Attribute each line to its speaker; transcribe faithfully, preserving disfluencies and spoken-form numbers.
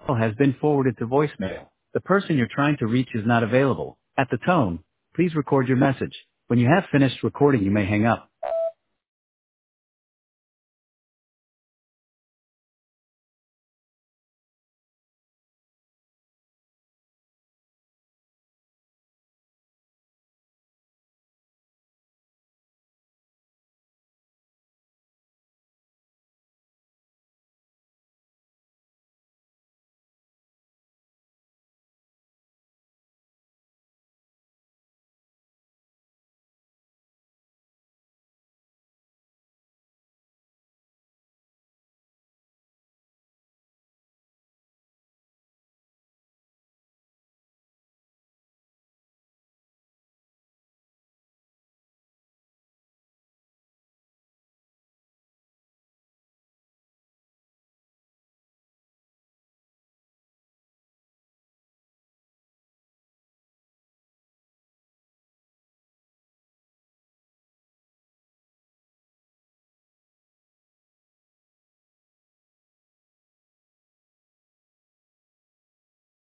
Speaker 1: call has been forwarded to voicemail. The person you're trying to reach is not available. At the tone, please record your message. When you have finished recording, you may hang up.